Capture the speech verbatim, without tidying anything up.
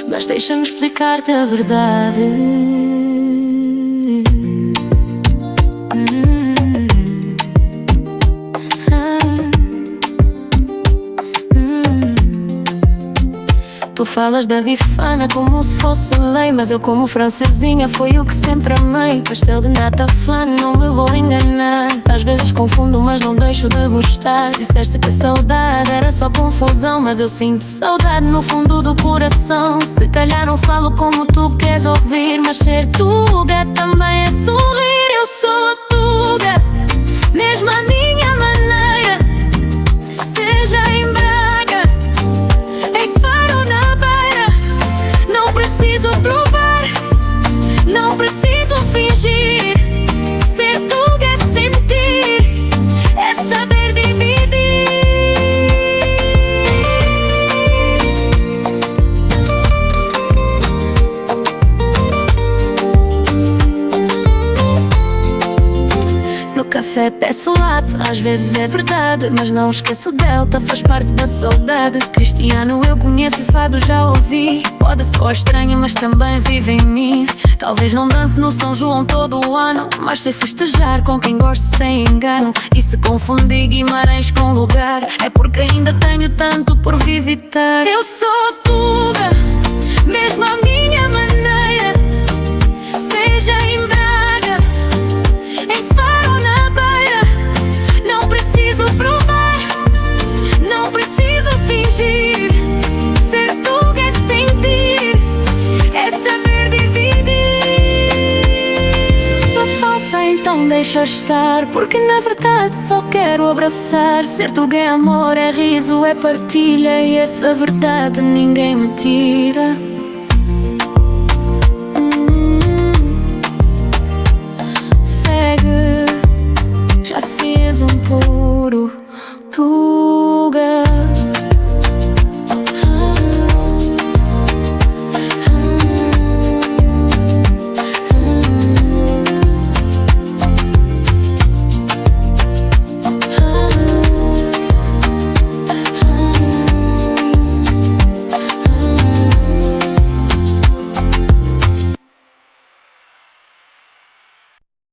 mas deixa-me explicar-te a verdade. Hum, ah, hum. Tu falas da bifana como se fosse lei, mas eu como francesinha foi o que sempre amei. Pastel de nata flan, não me vou enganar. Às vezes confundo, mas não deixo de gostar. Disseste que saudade era só confusão, mas eu sinto saudade no fundo do coração. Se calhar não falo como tu queres ouvir, mas ser tuga também é sorrir. Eu sou tuga, mesmo a minha maneira. Seja em Braga, em Faro ou na Beira, não preciso provar, não preciso fingir. Ser tuga é sentir, é saber dividir. No café peço latte, às vezes é verdade, mas não esqueço Delta, faz parte da saudade. Cristiano eu conheço e fado já ouvi. Pode soar estranho, mas também vive em mim. Talvez não dance no São João todo o ano, mas sei festejar com quem gosto sem engano. E se confundi Guimarães com lugar, é porque ainda tenho tanto por visitar. Eu sou tuga, mesmo a minha maneira. Seja em Braga, em Faro ou na Beira, não preciso provar, não preciso fingir. Ser tuga é sentir, é saber dividir. Se sou falsa, então deixa estar, porque na verdade só quero abraçar. Ser tuga é amor, é riso, é partilha, e essa verdade ninguém me tira.